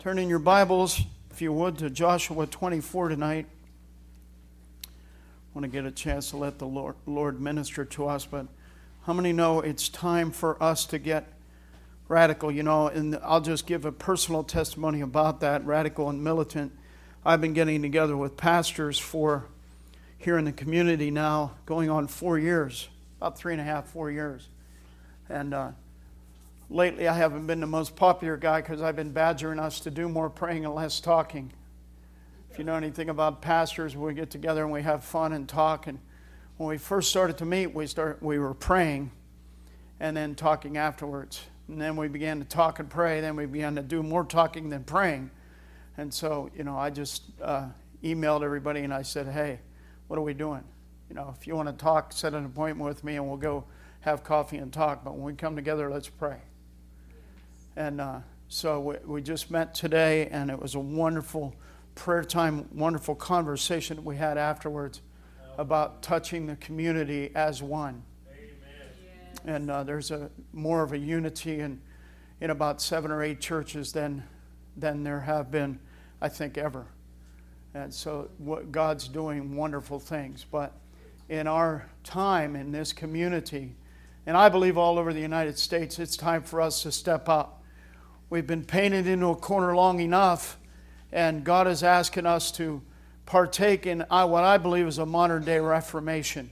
Turn in your Bibles, if you would, to Joshua 24 tonight. I want to get a chance to let the Lord minister to us, but how many know it's time for us to get radical? You know, and I'll just give a personal testimony about that, radical and militant. I've been getting together with pastors here in the community now, going on 4 years, about 3.5, 4 years. And lately I haven't been the most popular guy because I've been badgering us to do more praying and less talking. If you know anything about pastors, we get together and we have fun and talk. And when we first started to meet, we were praying and then talking afterwards. And then we began to talk and pray. Then we began to do more talking than praying. And so, you know, I just emailed everybody and I said, hey, what are we doing? You know, if you want to talk, set an appointment with me and we'll go have coffee and talk. But when we come together, let's pray. And so we just met today, and it was a wonderful prayer time, wonderful conversation that we had afterwards about touching the community as one. Amen. And there's more of a unity in about 7 or 8 churches than there have been, I think, ever. And so God's doing wonderful things. But in our time in this community, and I believe all over the United States, it's time for us to step up. We've been painted into a corner long enough, and God is asking us to partake in what I believe is a modern-day Reformation.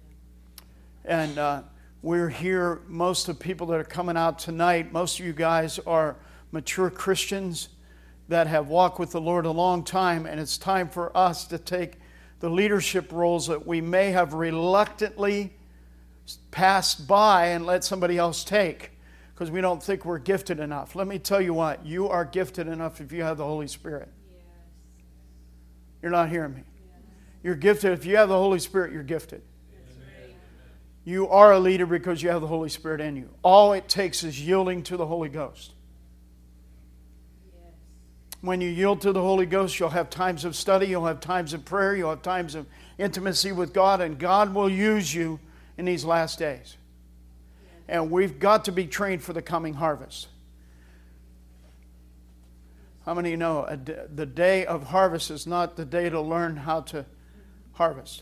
And we're here, most of the people that are coming out tonight, most of you guys are mature Christians that have walked with the Lord a long time, and it's time for us to take the leadership roles that we may have reluctantly passed by and let somebody else take, because we don't think we're gifted enough. Let me tell you what, you are gifted enough if you have the Holy Spirit. Yes. You're not hearing me. Yes. You're gifted. If you have the Holy Spirit, you're gifted. Amen. You are a leader because you have the Holy Spirit in you. All it takes is yielding to the Holy Ghost. Yes. When you yield to the Holy Ghost, you'll have times of study, you'll have times of prayer, you'll have times of intimacy with God, and God will use you in these last days. And we've got to be trained for the coming harvest. How many of you know the day of harvest is not the day to learn how to harvest?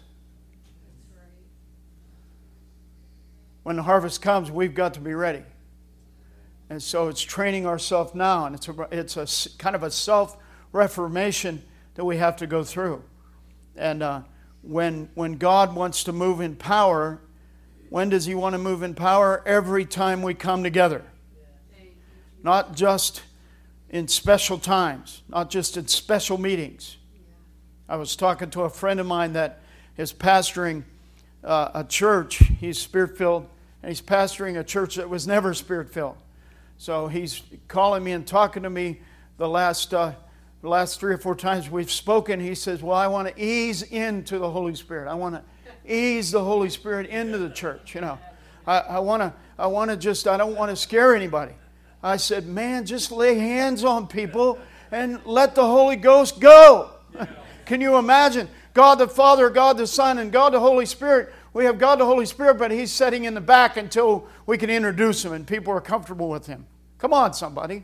When the harvest comes, we've got to be ready. And so it's training ourselves now, and it's a kind of a self-reformation that we have to go through. And when God wants to move in power, when does He want to move in power? Every time we come together. Not just in special times, not just in special meetings. I was talking to a friend of mine that is pastoring a church. He's Spirit-filled, and he's pastoring a church that was never Spirit-filled. So he's calling me and talking to me the last 3 or 4 times we've spoken. He says, well, I want to ease into the Holy Spirit. I want to ease the Holy Spirit into the church. You know, I don't want to scare anybody. I said, man, just lay hands on people and let the Holy Ghost go. Can you imagine? God the Father, God the Son, and God the Holy Spirit. We have God the Holy Spirit, but He's sitting in the back until we can introduce Him and people are comfortable with Him. Come on, somebody.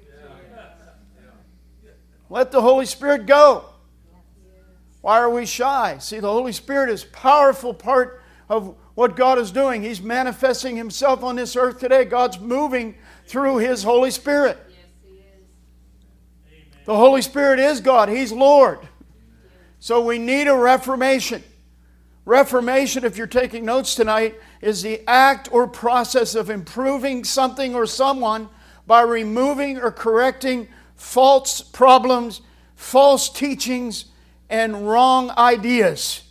Let the Holy Spirit go. Why are we shy? See, the Holy Spirit is a powerful part of what God is doing. He's manifesting Himself on this earth today. God's moving through His Holy Spirit. Yes, He is. The Holy Spirit is God. He's Lord. So we need a reformation. Reformation, if you're taking notes tonight, is the act or process of improving something or someone by removing or correcting false problems, false teachings, and wrong ideas.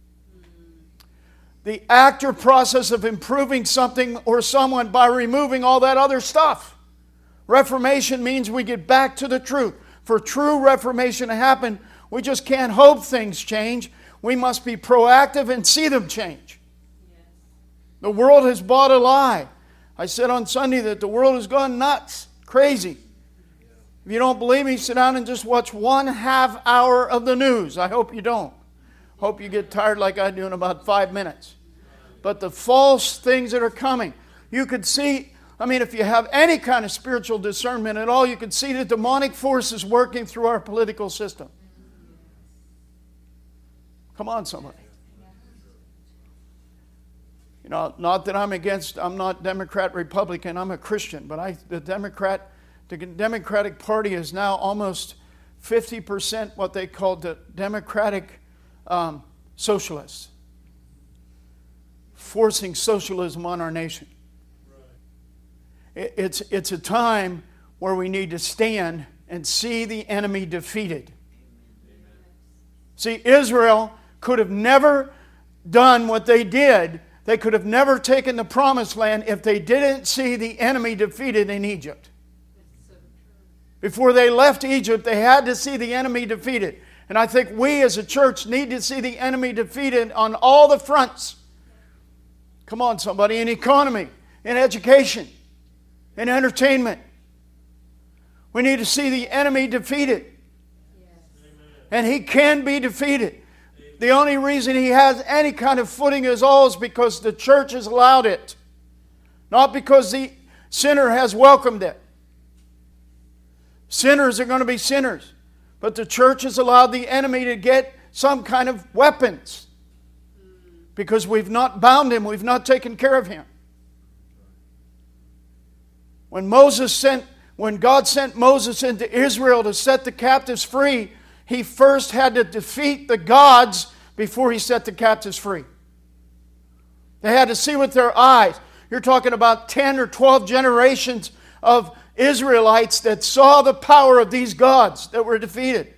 The act or process of improving something or someone by removing all that other stuff. Reformation means we get back to the truth. For true reformation to happen, we just can't hope things change. We must be proactive and see them change. Yes. The world has bought a lie. I said on Sunday that the world has gone nuts, crazy. If you don't believe me, sit down and just watch 1/2 hour of the news. I hope you don't. Hope you get tired like I do in about 5 minutes. But the false things that are coming. You could see I mean, if you have any kind of spiritual discernment at all, you can see the demonic forces working through our political system. Come on, somebody. You know, not that I'm not Democrat, Republican, I'm a Christian, but the Democratic Party is now almost 50% what they call the Democratic socialists, forcing socialism on our nation. It's a time where we need to stand and see the enemy defeated. See, Israel could have never done what they did. They could have never taken the promised land if they didn't see the enemy defeated in Egypt. Before they left Egypt, they had to see the enemy defeated. And I think we as a church need to see the enemy defeated on all the fronts. Come on, somebody. In economy, in education, in entertainment. We need to see the enemy defeated. Yes. And he can be defeated. Amen. The only reason he has any kind of footing at all is because the church has allowed it. Not because the sinner has welcomed it. Sinners are going to be sinners. But the church has allowed the enemy to get some kind of weapons. Because we've not bound him. We've not taken care of him. When God sent Moses into Israel to set the captives free, he first had to defeat the gods before he set the captives free. They had to see with their eyes. You're talking about 10 or 12 generations of Israelites that saw the power of these gods that were defeated.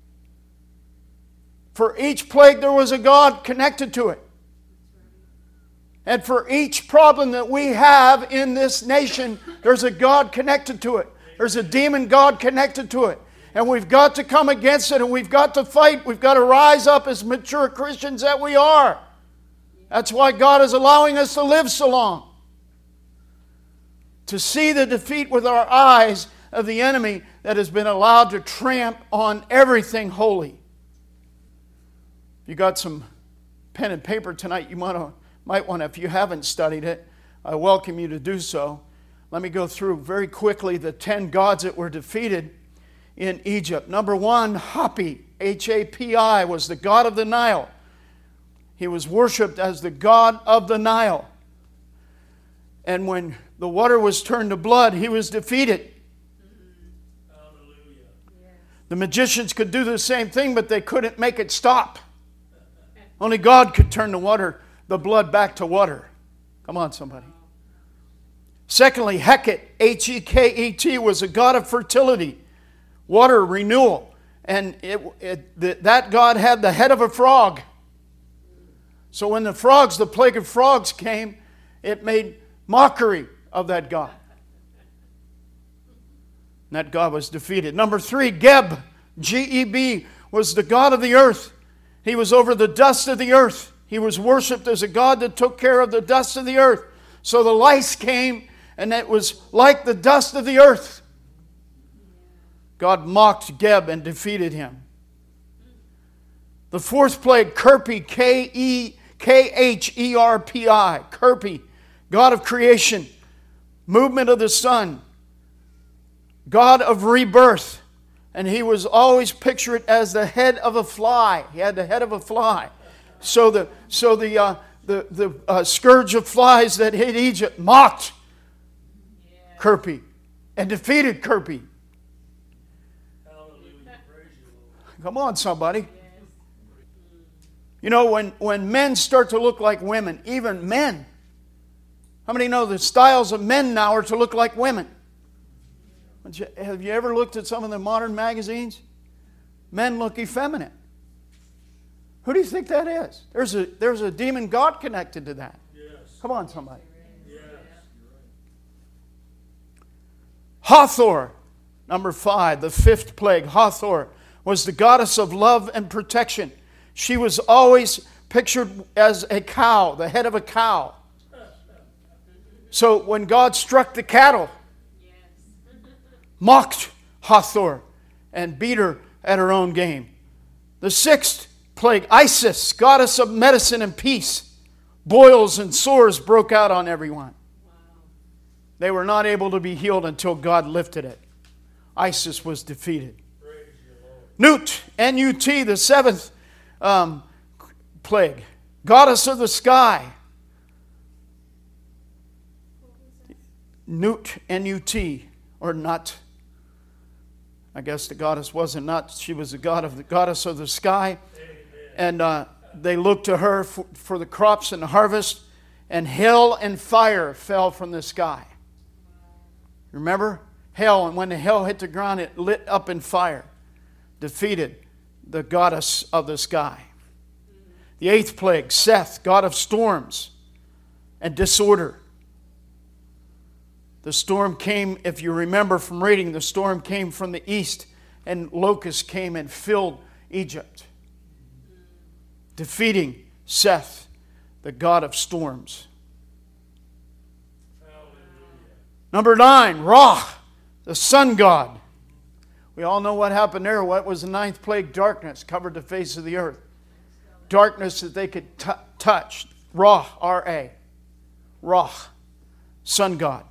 For each plague there was a god connected to it. And for each problem that we have in this nation, there's a God connected to it. There's a demon God connected to it. And we've got to come against it and we've got to fight. We've got to rise up as mature Christians that we are. That's why God is allowing us to live so long. To see the defeat with our eyes of the enemy that has been allowed to tramp on everything holy. If you got some pen and paper tonight, you might want to, if you haven't studied it, I welcome you to do so. Let me go through very quickly the 10 gods that were defeated in Egypt. Number 1, Hapi, H-A-P-I, was the god of the Nile. He was worshipped as the god of the Nile. And when the water was turned to blood, he was defeated. Hallelujah. The magicians could do the same thing, but they couldn't make it stop. Only God could turn the blood back to water. Come on, somebody. Secondly, Heket, H-E-K-E-T, was a god of fertility, water renewal. And that god had the head of a frog. So when the plague of frogs came, it made mockery of that god. And that god was defeated. Number 3, Geb, G-E-B, was the god of the earth. He was over the dust of the earth. He was worshipped as a god that took care of the dust of the earth. So the lice came, and it was like the dust of the earth. God mocked Geb and defeated him. The 4th plague, Kirpi, K-H-E-R-P-I, Kirpi, god of creation, movement of the sun, god of rebirth. And he was always pictured as the head of a fly. He had the head of a fly. So the scourge of flies that hit Egypt mocked Kirpi and defeated Kirpi. Come on, somebody. You know, when men start to look like women, even men. How many know the styles of men now are to look like women? Have you ever looked at some of the modern magazines? Men look effeminate. Who do you think that is? There's a demon god connected to that. Yes. Come on, somebody. Yes. Hathor, number 5, the 5th plague. Hathor was the goddess of love and protection. She was always pictured as a cow, the head of a cow. So when God struck the cattle, mocked Hathor and beat her at her own game. The 6th plague, Isis, goddess of medicine and peace. Boils and sores broke out on everyone. Wow. They were not able to be healed until God lifted it. ISIS was defeated. Nut, N-U-T, the seventh plague. Goddess of the sky. Nut, N-U-T, or Nut. I guess the goddess wasn't Nut. She was the goddess of the sky. Amen. And they looked to her for the crops and the harvest. And hail and fire fell from the sky. Remember? Hail, and when the hail hit the ground, it lit up in fire. Defeated the goddess of the sky. The eighth plague, Seth, god of storms and disorder. The storm came, if you remember from reading, the storm came from the east, and locusts came and filled Egypt, defeating Seth, the god of storms. Number 9, Ra, the sun god. We all know what happened there. What was the ninth plague? Darkness covered the face of the earth. Darkness that they could touch. Ra, R-A. Ra, sun god.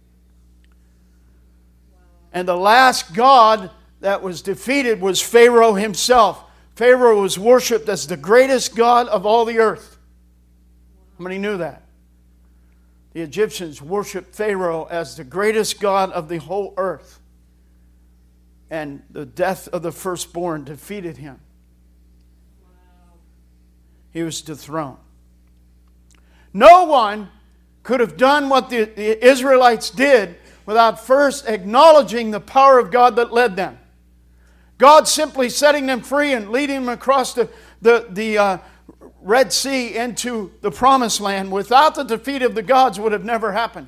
And the last god that was defeated was Pharaoh himself. Pharaoh was worshipped as the greatest god of all the earth. How many knew that? The Egyptians worshipped Pharaoh as the greatest god of the whole earth. And the death of the firstborn defeated him. He was dethroned. No one could have done what the Israelites did without first acknowledging the power of God that led them. God simply setting them free and leading them across the Red Sea into the Promised Land without the defeat of the gods would have never happened.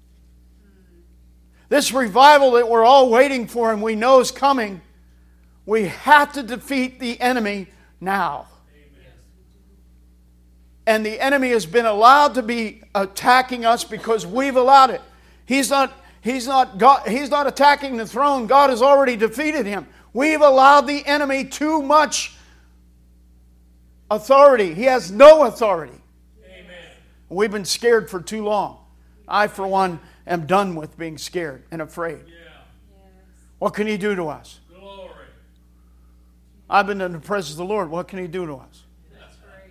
This revival that we're all waiting for and we know is coming, we have to defeat the enemy now. Amen. And the enemy has been allowed to be attacking us because we've allowed it. He's not attacking the throne. God has already defeated him. We've allowed the enemy too much authority. He has no authority. Amen. We've been scared for too long. I, for one, am done with being scared and afraid. Yeah. Yes. What can he do to us? Glory. I've been in the presence of the Lord. What can he do to us? That's right.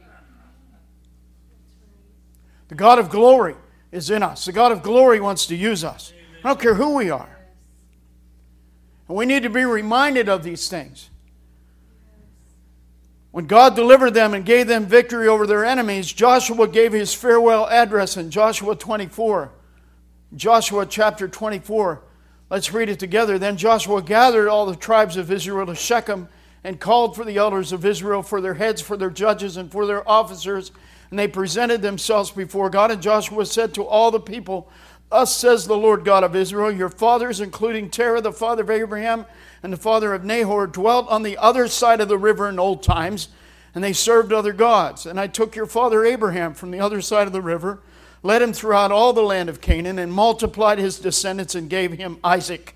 The God of glory is in us. The God of glory wants to use us. Amen. I don't care who we are. And we need to be reminded of these things. When God delivered them and gave them victory over their enemies, Joshua gave his farewell address in Joshua 24. Joshua chapter 24. Let's read it together. Then Joshua gathered all the tribes of Israel to Shechem and called for the elders of Israel, for their heads, for their judges, and for their officers. And they presented themselves before God. And Joshua said to all the people, Thus says the Lord God of Israel, your fathers, including Terah, the father of Abraham, and the father of Nahor, dwelt on the other side of the river in old times, and they served other gods. And I took your father Abraham from the other side of the river, led him throughout all the land of Canaan, and multiplied his descendants and gave him Isaac.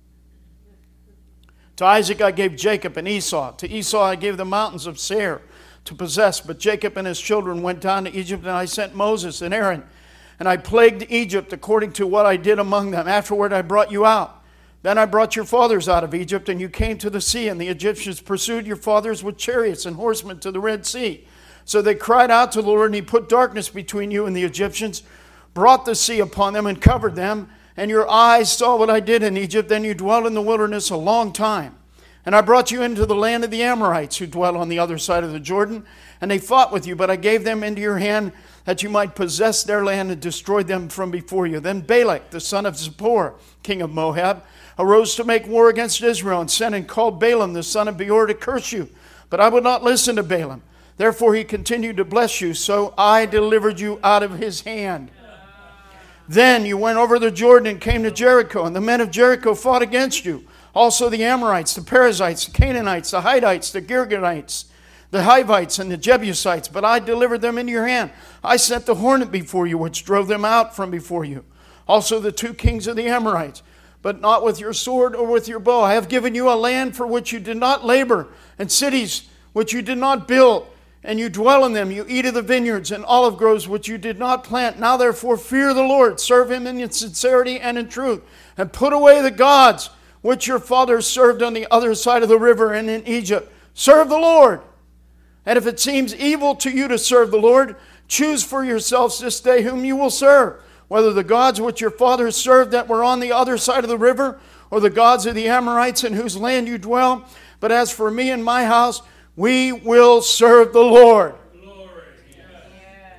To Isaac I gave Jacob and Esau. To Esau I gave the mountains of Seir to possess. But Jacob and his children went down to Egypt, and I sent Moses and Aaron. And I plagued Egypt according to what I did among them. Afterward I brought you out. Then I brought your fathers out of Egypt, and you came to the sea, and the Egyptians pursued your fathers with chariots and horsemen to the Red Sea. So they cried out to the Lord, and he put darkness between you and the Egyptians, brought the sea upon them and covered them. And your eyes saw what I did in Egypt. Then you dwelt in the wilderness a long time. And I brought you into the land of the Amorites, who dwell on the other side of the Jordan. And they fought with you, but I gave them into your hand that you might possess their land, and destroyed them from before you. Then Balak, the son of Zippor, king of Moab, arose to make war against Israel, and sent and called Balaam, the son of Beor, to curse you. But I would not listen to Balaam. Therefore he continued to bless you, so I delivered you out of his hand. Then you went over the Jordan and came to Jericho, and the men of Jericho fought against you. Also the Amorites, the Perizzites, the Canaanites, the Hittites, the Girgonites, the Hivites, and the Jebusites. But I delivered them into your hand. I sent the hornet before you, which drove them out from before you. Also the 2 kings of the Amorites, but not with your sword or with your bow. I have given you a land for which you did not labor, and cities which you did not build. and you dwell in them. You eat of the vineyards and olive groves which you did not plant. Now therefore fear the Lord. Serve him in sincerity and in truth. And put away the gods which your fathers served on the other side of the river and in Egypt. Serve the Lord. And if it seems evil to you to serve the Lord, choose for yourselves this day whom you will serve, whether the gods which your fathers served that were on the other side of the river, or the gods of the Amorites in whose land you dwell. But as for me and my house, we will serve the Lord. Glory. Yes.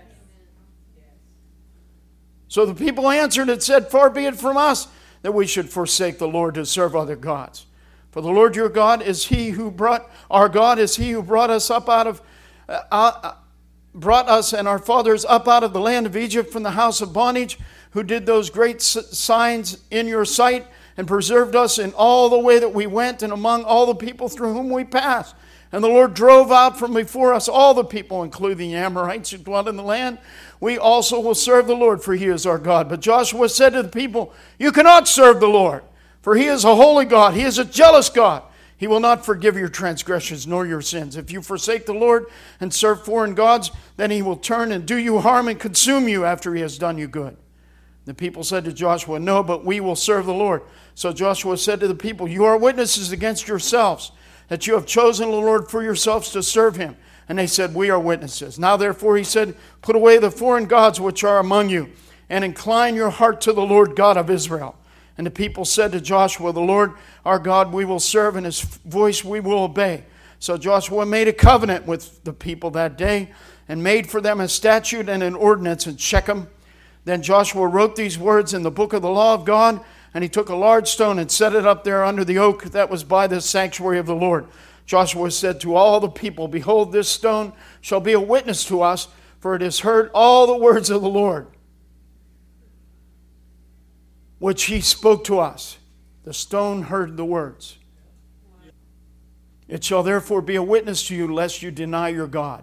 So the people answered and said, far be it from us that we should forsake the Lord to serve other gods. For the Lord your God is he who brought us up out of brought us and our fathers up out of the land of Egypt from the house of bondage, who did those great signs in your sight, and preserved us in all the way that we went and among all the people through whom we passed. And the Lord drove out from before us all the people, including the Amorites who dwelt in the land. We also will serve the Lord, for he is our God. But Joshua said to the people, you cannot serve the Lord, for he is a holy God. He is a jealous God. He will not forgive your transgressions nor your sins. If you forsake the Lord and serve foreign gods, then he will turn and do you harm and consume you after he has done you good. The people said to Joshua, no, but we will serve the Lord. So Joshua said to the people, you are witnesses against yourselves, that you have chosen the Lord for yourselves to serve him. And they said, we are witnesses. Now therefore, he said, put away the foreign gods which are among you, and incline your heart to the Lord God of Israel. And the people said to Joshua, the Lord our God we will serve, and his voice we will obey. So Joshua made a covenant with the people that day, and made for them a statute and an ordinance in Shechem. Then Joshua wrote these words in the book of the law of God, and he took a large stone and set it up there under the oak that was by the sanctuary of the Lord. Joshua said to all the people, behold, this stone shall be a witness to us, for it has heard all the words of the Lord, which he spoke to us. The stone heard the words. It shall therefore be a witness to you, lest you deny your God.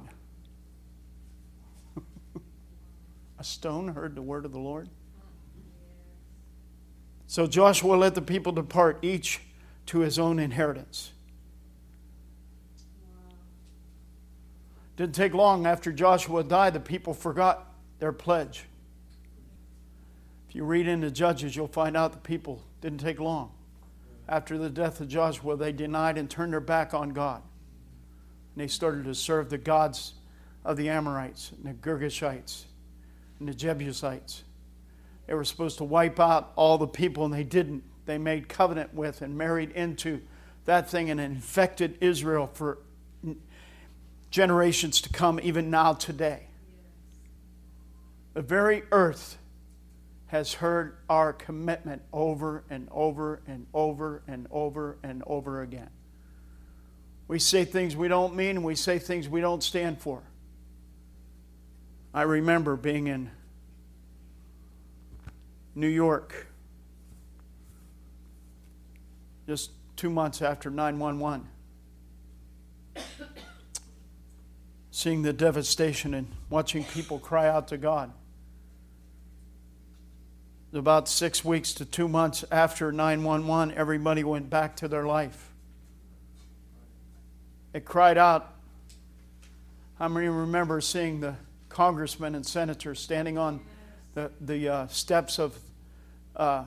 A stone heard the word of the Lord. So Joshua let the people depart, each to his own inheritance. Didn't take long after Joshua died, the people forgot their pledge. If you read into Judges, you'll find out the people didn't take long. After the death of Joshua, they denied and turned their back on God. And they started to serve the gods of the Amorites and the Girgashites and the Jebusites. They were supposed to wipe out all the people, and they didn't. They made covenant with and married into that thing and infected Israel for generations to come, even now today. The very earth has heard our commitment over and over and over and over and over again. We say things we don't mean, and we say things we don't stand for. I remember being in New York just 2 months after 9/11, seeing the devastation and watching people cry out to God. About 6 weeks to 2 months after 9/11, everybody went back to their life. It cried out. How many remember seeing the congressmen and senators standing on the steps of the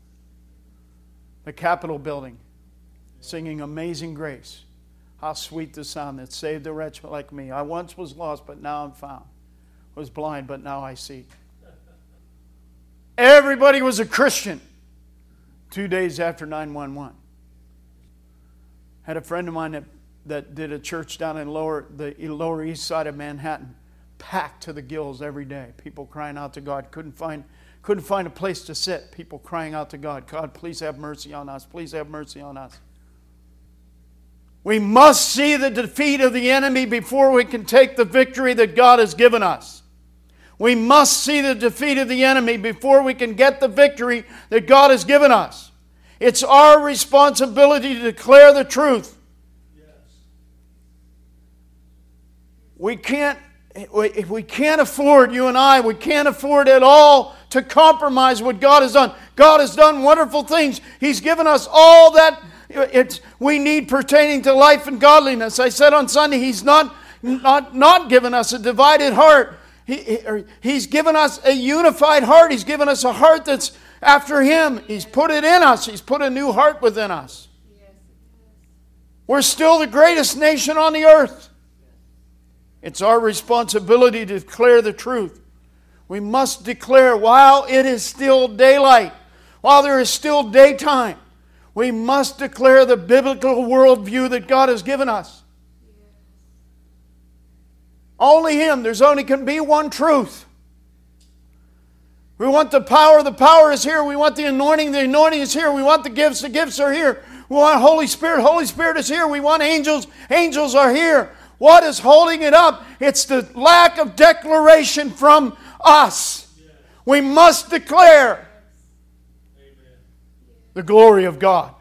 Capitol building, singing Amazing Grace? How sweet the sound that saved a wretch like me. I once was lost, but now I'm found. Was blind, but now I see. Everybody was a Christian 2 days after 9/11. Had a friend of mine that did a church down in the Lower East Side of Manhattan, packed to the gills every day. People crying out to God. Couldn't find a place to sit. People crying out to God. God, please have mercy on us. Please have mercy on us. We must see the defeat of the enemy before we can take the victory that God has given us. We must see the defeat of the enemy before we can get the victory that God has given us. It's our responsibility to declare the truth. Yes. We can't afford, you and I, we can't afford at all to compromise what God has done. God has done wonderful things. He's given us all that we need pertaining to life and godliness. I said on Sunday, He's not not given us a divided heart. He's given us a unified heart. He's given us a heart that's after Him. He's put it in us. He's put a new heart within us. We're still the greatest nation on the earth. It's our responsibility to declare the truth. We must declare while it is still daylight, while there is still daytime, we must declare the biblical worldview that God has given us. Only Him. There's only can be one truth. We want the power is here. We want the anointing is here. We want the gifts are here. We want Holy Spirit is here. We want angels are here. What is holding it up? It's the lack of declaration from us. We must declare the glory of God.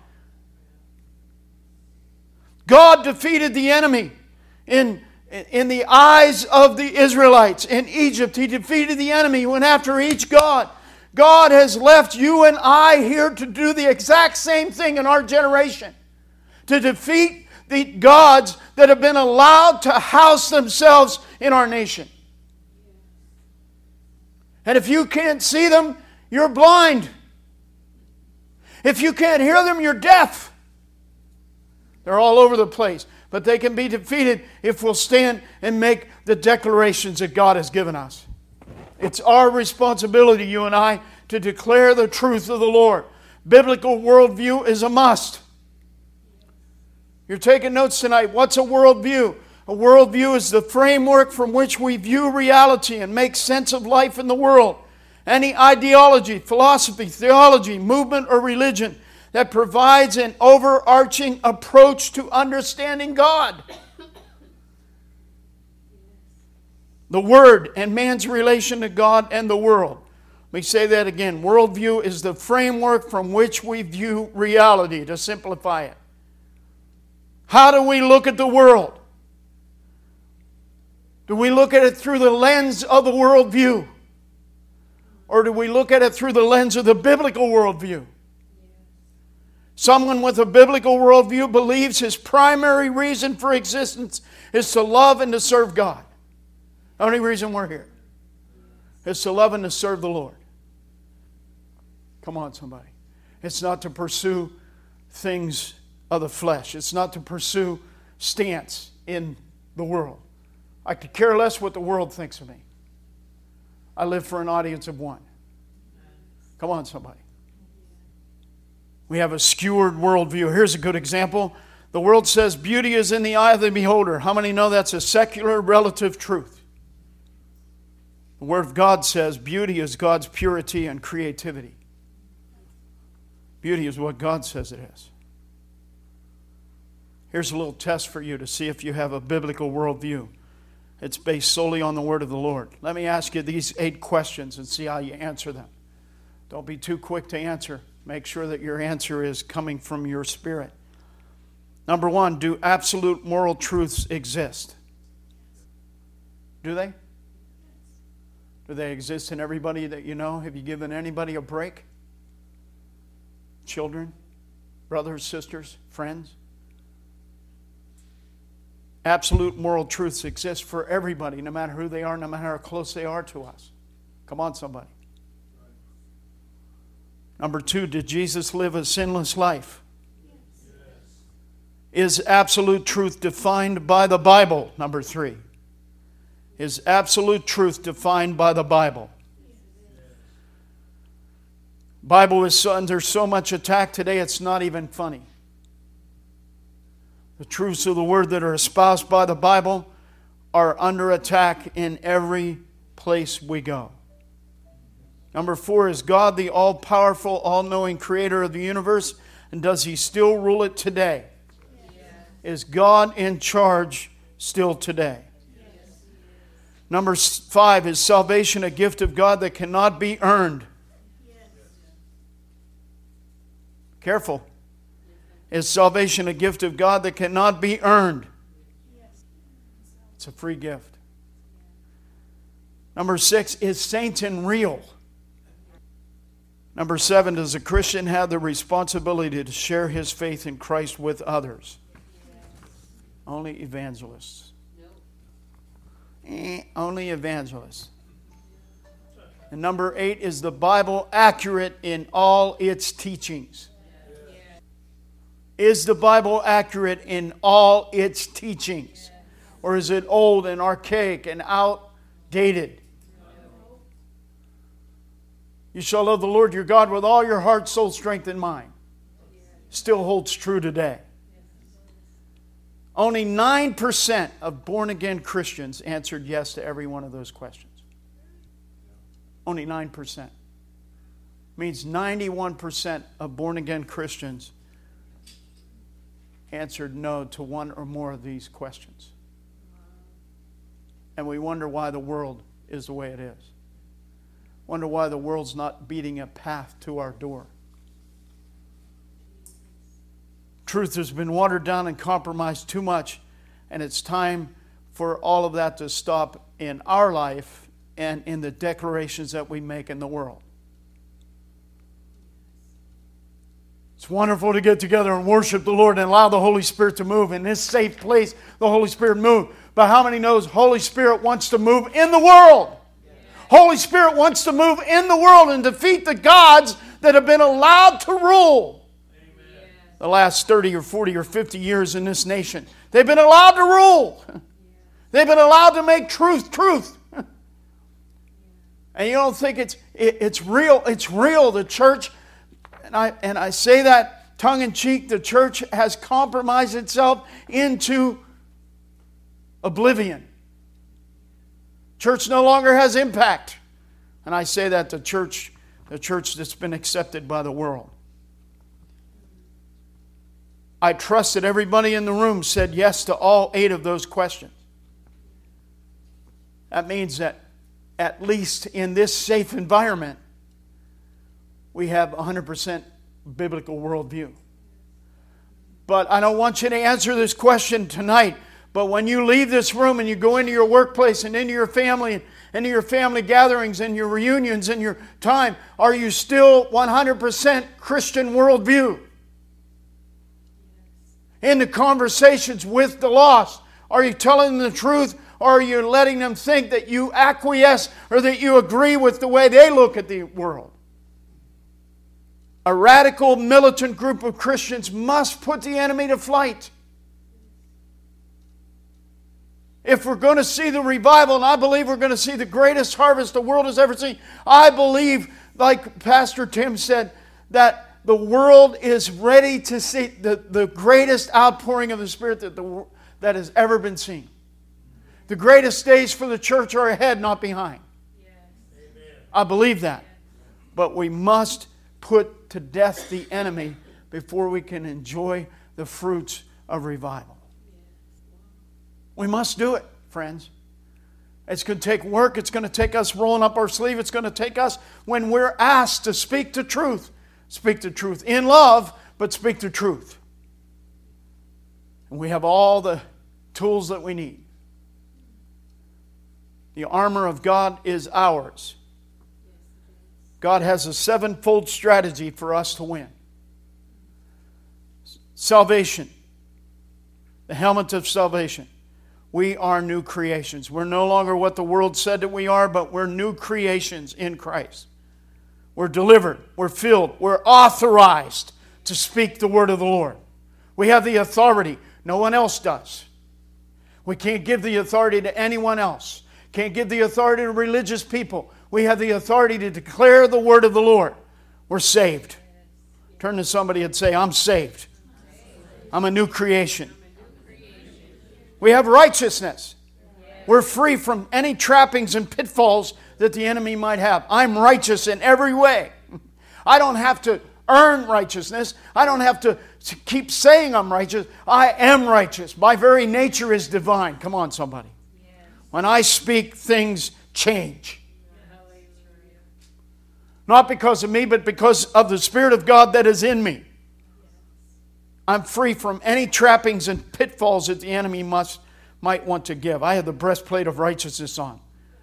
God defeated the enemy in the eyes of the Israelites in Egypt. He defeated the enemy. He went after each god. God has left you and I here to do the exact same thing in our generation. To defeat the gods that have been allowed to house themselves in our nation. And if you can't see them, you're blind. If you can't hear them, you're deaf. They're all over the place. But they can be defeated if we'll stand and make the declarations that God has given us. It's our responsibility, you and I, to declare the truth of the Lord. Biblical worldview is a must. You're taking notes tonight. What's a worldview? A worldview is the framework from which we view reality and make sense of life in the world. Any ideology, philosophy, theology, movement, or religion that provides an overarching approach to understanding God. The Word and man's relation to God and the world. Let me say that again. Worldview is the framework from which we view reality, to simplify it. How do we look at the world? Do we look at it through the lens of the worldview? Or do we look at it through the lens of the biblical worldview? Someone with a biblical worldview believes his primary reason for existence is to love and to serve God. The only reason we're here is to love and to serve the Lord. Come on, somebody. It's not to pursue things of the flesh. It's not to pursue stance in the world. I could care less what the world thinks of me. I live for an audience of one. Come on, somebody. We have a skewered worldview. Here's a good example. The world says beauty is in the eye of the beholder. How many know that's a secular relative truth? The Word of God says beauty is God's purity and creativity. Beauty is what God says it is. Here's a little test for you to see if you have a biblical worldview. It's based solely on the Word of the Lord. Let me ask you these 8 questions and see how you answer them. Don't be too quick to answer. Make sure that your answer is coming from your spirit. Number 1, do absolute moral truths exist? Do they? Do they exist in everybody that you know? Have you given anybody a break? Children, brothers, sisters, friends? Absolute moral truths exist for everybody, no matter who they are, no matter how close they are to us. Come on, somebody. Number 2, did Jesus live a sinless life? Yes. Is absolute truth defined by the Bible? Number 3. Is absolute truth defined by the Bible? Bible is under so much attack today, it's not even funny. The truths of the Word that are espoused by the Bible are under attack in every place we go. Number 4, is God the all-powerful, all-knowing creator of the universe? And does He still rule it today? Yes. Is God in charge still today? Yes. Number 5, is salvation a gift of God that cannot be earned? Yes. Careful. Is salvation a gift of God that cannot be earned? Yes. It's a free gift. Number 6, is Satan real? Number 7, does a Christian have the responsibility to share his faith in Christ with others? Yes. Only evangelists. Nope. Only evangelists. And number 8, is the Bible accurate in all its teachings? Is the Bible accurate in all its teachings? Or is it old and archaic and outdated? You shall love the Lord your God with all your heart, soul, strength, and mind. Still holds true today. Only 9% of born-again Christians answered yes to every one of those questions. Only 9%. Means 91% of born-again Christians answered no to one or more of these questions. And we wonder why the world is the way it is. Wonder why the world's not beating a path to our door. Truth has been watered down and compromised too much, and it's time for all of that to stop in our life and in the declarations that we make in the world. It's wonderful to get together and worship the Lord and allow the Holy Spirit to move. In this safe place, the Holy Spirit moved. But how many knows Holy Spirit wants to move in the world? Holy Spirit wants to move in the world and defeat the gods that have been allowed to rule the last 30 or 40 or 50 years in this nation. They've been allowed to rule. They've been allowed to make truth. And you don't think it's real. It's real. The church, and I say that tongue-in-cheek, the church has compromised itself into oblivion. Church no longer has impact. And I say that the church that's been accepted by the world. I trust that everybody in the room said yes to all 8 of those questions. That means that at least in this safe environment, we have 100% biblical worldview. But I don't want you to answer this question tonight. But when you leave this room and you go into your workplace and into your family and into your family gatherings and your reunions and your time, are you still 100% Christian worldview? In the conversations with the lost, are you telling them the truth, or are you letting them think that you acquiesce or that you agree with the way they look at the world? A radical militant group of Christians must put the enemy to flight. If we're going to see the revival, and I believe we're going to see the greatest harvest the world has ever seen, I believe, like Pastor Tim said, that the world is ready to see the greatest outpouring of the Spirit that has ever been seen. The greatest days for the church are ahead, not behind. Yes. I believe that. But we must put to death the enemy before we can enjoy the fruits of revival. We must do it, friends. It's going to take work. It's going to take us rolling up our sleeve. It's going to take us when we're asked to speak the truth. Speak the truth in love, but speak the truth. And we have all the tools that we need. The armor of God is ours. God has a 7-fold strategy for us to win. Salvation. The helmet of salvation. We are new creations. We're no longer what the world said that we are, but we're new creations in Christ. We're delivered. We're filled. We're authorized to speak the word of the Lord. We have the authority. No one else does. We can't give the authority to anyone else. Can't give the authority to religious people. We have the authority to declare the word of the Lord. We're saved. Turn to somebody and say, I'm saved. I'm a new creation. We have righteousness. We're free from any trappings and pitfalls that the enemy might have. I'm righteous in every way. I don't have to earn righteousness. I don't have to keep saying I'm righteous. I am righteous. My very nature is divine. Come on, somebody. When I speak, things change. Not because of me, but because of the Spirit of God that is in me. I'm free from any trappings and pitfalls that the enemy might want to give. I have the breastplate of righteousness on.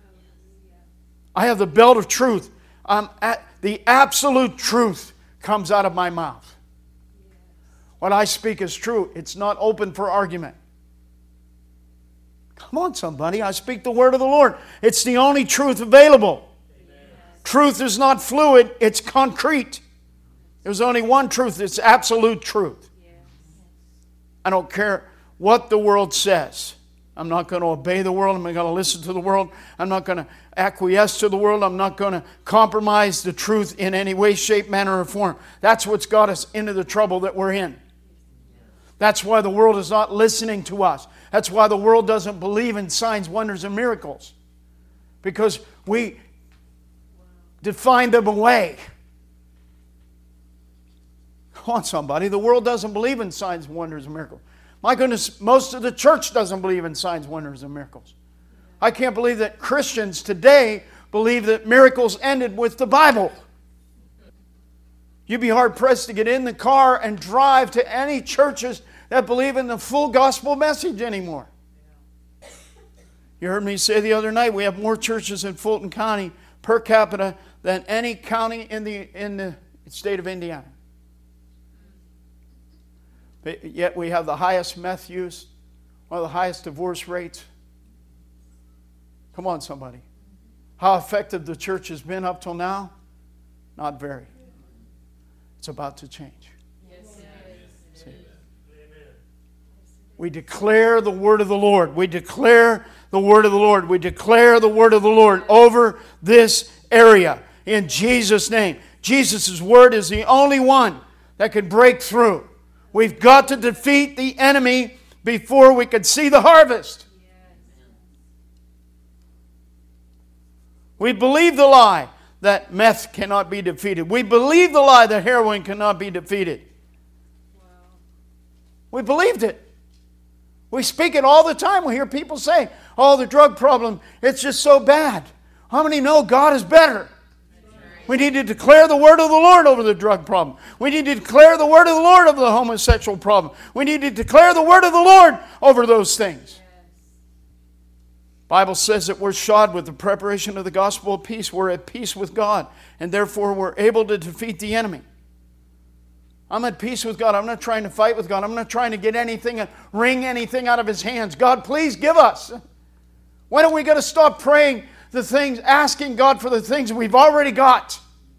I have the belt of truth. The absolute truth comes out of my mouth. What I speak is true. It's not open for argument. Come on, somebody. I speak the word of the Lord. It's the only truth available. Amen. Truth is not fluid. It's concrete. There's only one truth. It's absolute truth. Yes. I don't care what the world says. I'm not going to obey the world. I'm not going to listen to the world. I'm not going to acquiesce to the world. I'm not going to compromise the truth in any way, shape, manner, or form. That's what's got us into the trouble that we're in. That's why the world is not listening to us. That's why the world doesn't believe in signs, wonders, and miracles. Because we define them away. Come on, somebody. The world doesn't believe in signs, wonders, and miracles. My goodness, most of the church doesn't believe in signs, wonders, and miracles. I can't believe that Christians today believe that miracles ended with the Bible. You'd be hard-pressed to get in the car and drive to any churches that believe in the full gospel message anymore. You heard me say the other night, we have more churches in Fulton County per capita than any county in the state of Indiana. But yet we have the highest meth use, one of the highest divorce rates. Come on, somebody. How effective the church has been up till now? Not very. It's about to change. See? We declare the word of the Lord. We declare the word of the Lord. We declare the word of the Lord over this area in Jesus' name. Jesus' word is the only one that can break through. We've got to defeat the enemy before we can see the harvest. We believe the lie that meth cannot be defeated. We believe the lie that heroin cannot be defeated. We believed it. We speak it all the time. We hear people say, oh, the drug problem, it's just so bad. How many know God is better? We need to declare the word of the Lord over the drug problem. We need to declare the word of the Lord over the homosexual problem. We need to declare the word of the Lord over those things. The Bible says that we're shod with the preparation of the gospel of peace. We're at peace with God, and therefore we're able to defeat the enemy. I'm at peace with God. I'm not trying to fight with God. I'm not trying to get anything, wring anything out of His hands. God, please give us. When are we going to stop praying the things, asking God for the things we've already got?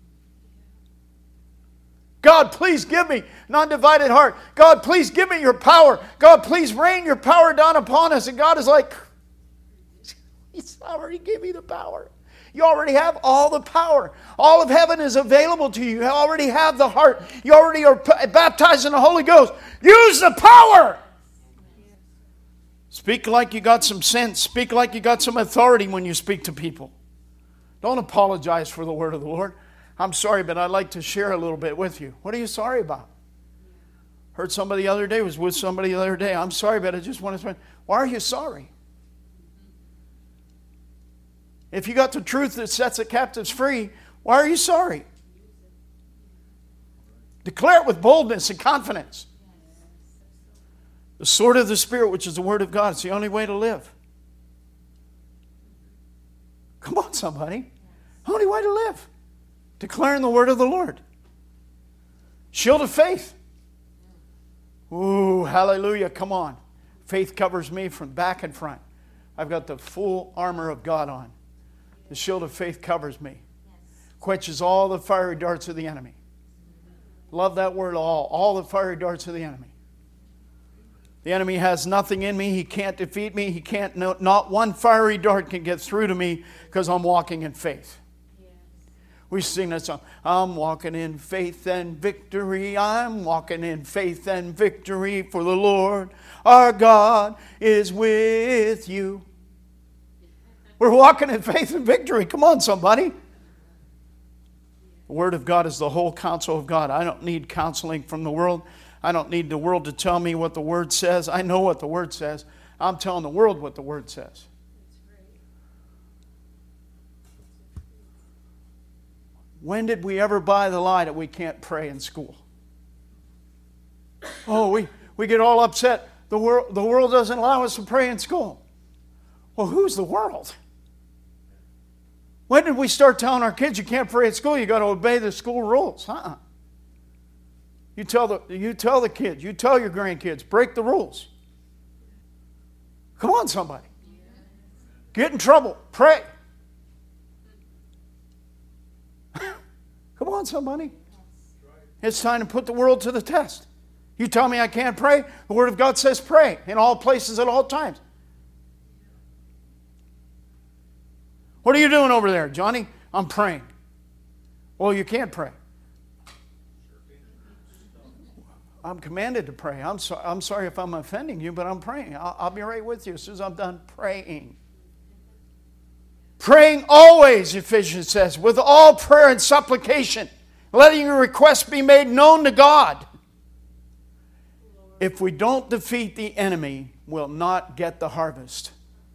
God, please give me an undivided heart. God, please give me your power. God, please rain your power down upon us. And God is like, He's already gave me the power. You already have all the power. All of heaven is available to you. You already have the heart. You already are baptized in the Holy Ghost. Use the power. Speak like you got some sense. Speak like you got some authority when you speak to people. Don't apologize for the word of the Lord. I'm sorry, but I'd like to share a little bit with you. What are you sorry about? Heard somebody the other day, was with somebody the other day. I'm sorry, but I just want to say, why are you sorry? If you got the truth that sets the captives free, why are you sorry? Declare it with boldness and confidence. The sword of the Spirit, which is the Word of God, it's the only way to live. Come on, somebody. The only way to live. Declaring the Word of the Lord. Shield of faith. Ooh, hallelujah, come on. Faith covers me from back and front. I've got the full armor of God on. The shield of faith covers me. Quenches all the fiery darts of the enemy. Love that word, all the fiery darts of the enemy. The enemy has nothing in me. He can't defeat me. He can't, not one fiery dart can get through to me because I'm walking in faith. We sing that song. I'm walking in faith and victory. I'm walking in faith and victory, for the Lord our God is with you. We're walking in faith and victory. Come on, somebody. The Word of God is the whole counsel of God. I don't need counseling from the world. I don't need the world to tell me what the Word says. I know what the Word says. I'm telling the world what the Word says. When did we ever buy the lie that we can't pray in school? Oh, we get all upset. The world doesn't allow us to pray in school. Well, who's the world? When did we start telling our kids you can't pray at school? You got to obey the school rules. You tell the kids, you tell your grandkids, break the rules. Come on, somebody. Get in trouble. Pray. Come on, somebody. It's time to put the world to the test. You tell me I can't pray? The Word of God says pray in all places at all times. What are you doing over there, Johnny? I'm praying. Well, you can't pray. I'm commanded to pray. I'm sorry if I'm offending you, but I'm praying. I'll be right with you as soon as I'm done praying. Praying always, Ephesians says, with all prayer and supplication, letting your requests be made known to God. If we don't defeat the enemy, we'll not get the harvest.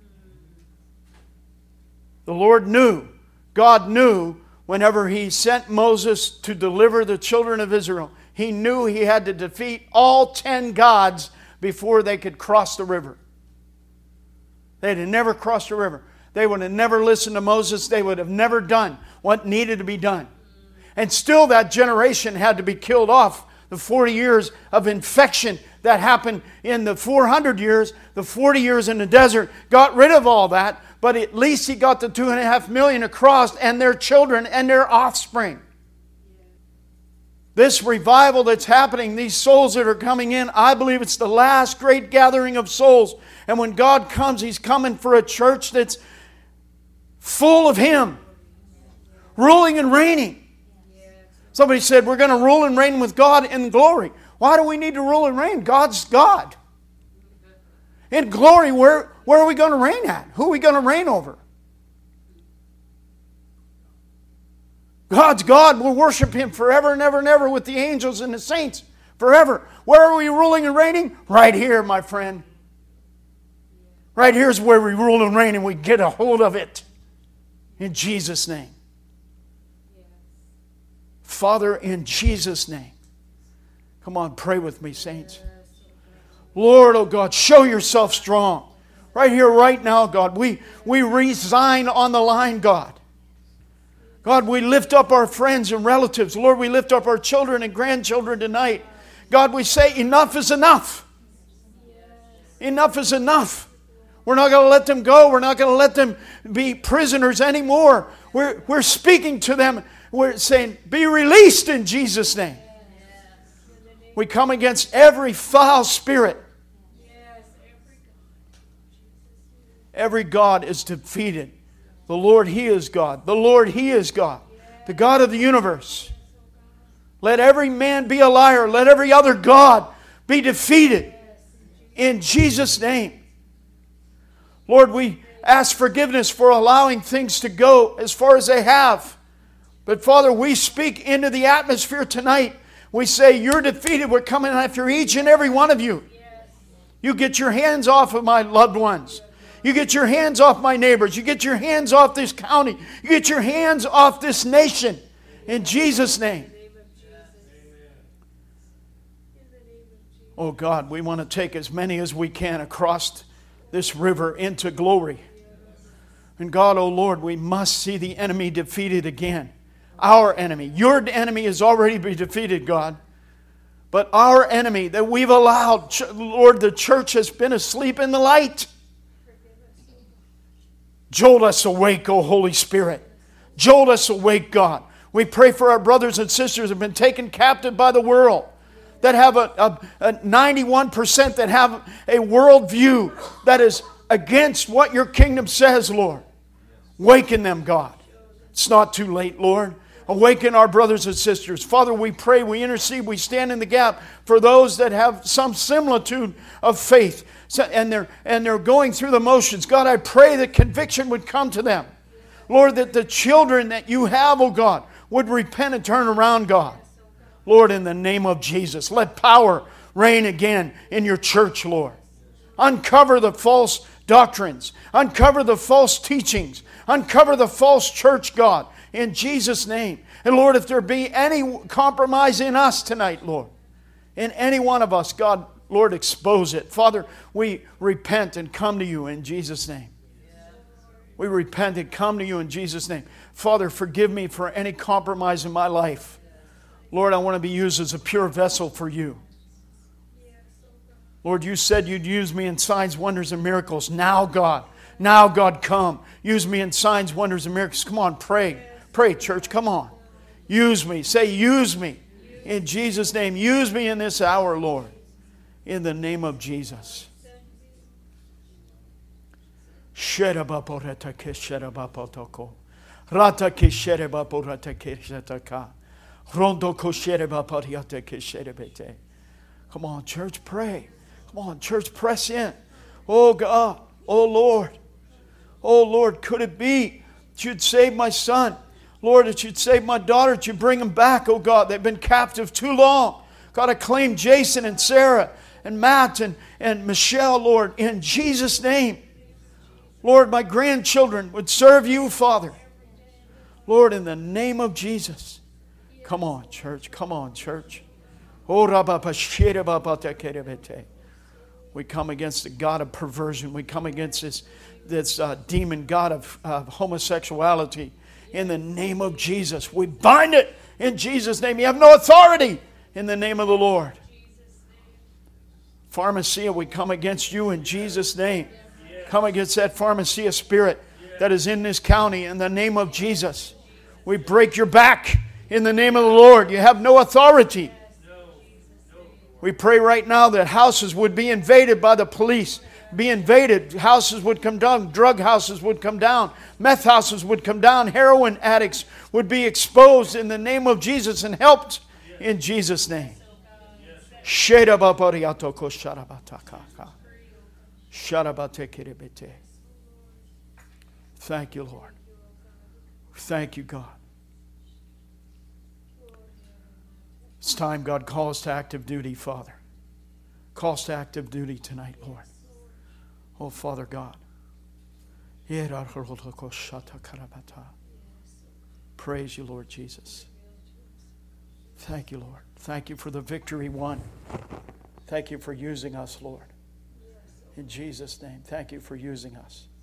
The Lord knew, God knew, whenever He sent Moses to deliver the children of Israel, He knew He had to defeat all 10 gods before they could cross the river. They'd have never crossed the river. They would have never listened to Moses. They would have never done what needed to be done. And still that generation had to be killed off. The 40 years of infection that happened in the 400 years, the 40 years in the desert, got rid of all that. But at least He got the 2.5 million across and their children and their offspring. This revival that's happening, these souls that are coming in, I believe it's the last great gathering of souls. And when God comes, He's coming for a church that's full of Him, ruling and reigning. Somebody said, we're going to rule and reign with God in glory. Why do we need to rule and reign? God's God. In glory, where are we going to reign at? Who are we going to reign over? God's God. We'll worship Him forever and ever and ever with the angels and the saints. Forever. Where are we ruling and reigning? Right here, my friend. Right here's where we rule and reign, and we get a hold of it. In Jesus' name. Father, in Jesus' name. Come on, pray with me, saints. Lord, oh God, show yourself strong. Right here, right now, God. We resign on the line, God. God, we lift up our friends and relatives. Lord, we lift up our children and grandchildren tonight. God, we say enough is enough. Enough is enough. We're not going to let them go. We're not going to let them be prisoners anymore. We're speaking to them. We're saying, be released in Jesus' name. We come against every foul spirit. Every god is defeated. The Lord, He is God. The Lord, He is God. The God of the universe. Let every man be a liar. Let every other god be defeated. In Jesus' name. Lord, we ask forgiveness for allowing things to go as far as they have. But Father, we speak into the atmosphere tonight. We say, you're defeated. We're coming after each and every one of you. You get your hands off of my loved ones. You get your hands off my neighbors. You get your hands off this county. You get your hands off this nation. In Jesus' name. Oh God, we want to take as many as we can across this river into glory. And God, oh Lord, we must see the enemy defeated again. Our enemy. Your enemy has already been defeated, God. But our enemy that we've allowed, Lord, the church has been asleep in the light. Jolt us awake, O Holy Spirit. Jolt us awake, God. We pray for our brothers and sisters who have been taken captive by the world. That have a 91% that have a worldview that is against what your kingdom says, Lord. Waken them, God. It's not too late, Lord. Awaken our brothers and sisters. Father, we pray, we intercede, we stand in the gap for those that have some similitude of faith and they're going through the motions. God, I pray that conviction would come to them. Lord, that the children that you have, oh God, would repent and turn around, God. Lord, in the name of Jesus, let power reign again in your church, Lord. Uncover the false doctrines. Uncover the false teachings. Uncover the false church, God, in Jesus' name. And Lord, if there be any compromise in us tonight, Lord, in any one of us, God, Lord, expose it. Father, we repent and come to you in Jesus' name. We repent and come to you in Jesus' name. Father, forgive me for any compromise in my life. Lord, I want to be used as a pure vessel for you. Lord, you said you'd use me in signs, wonders, and miracles. Now, God, Now, God, come. Use me in signs, wonders, and miracles. Come on, pray. Pray, church. Come on. Use me. Say, use me. In Jesus' name. Use me in this hour, Lord. In the name of Jesus. Come on, church, pray. Come on, church, press in. Oh God, oh Lord. Oh Lord, could it be that You'd save my son? Lord, that You'd save my daughter, that You'd bring them back, oh God. They've been captive too long. God, I claim Jason and Sarah and Matt and Michelle, Lord, in Jesus' name. Lord, my grandchildren would serve You, Father. Lord, in the name of Jesus. Come on, church. Come on, church. We come against the god of perversion. We come against this demon god of homosexuality. In the name of Jesus. We bind it in Jesus' name. You have no authority in the name of the Lord. Pharmacia, we come against you in Jesus' name. Come against that pharmacia spirit that is in this county in the name of Jesus. We break your back in the name of the Lord. You have no authority. We pray right now that houses would be invaded by the police. Be invaded. Houses would come down. Drug houses would come down. Meth houses would come down. Heroin addicts would be exposed in the name of Jesus and helped in Jesus' name. Thank You, Lord. Thank You, God. It's time God calls to active duty, Father. Calls to active duty tonight, Lord. Oh, Father God. Praise You, Lord Jesus. Thank You, Lord. Thank You for the victory won. Thank You for using us, Lord. In Jesus' name, thank You for using us.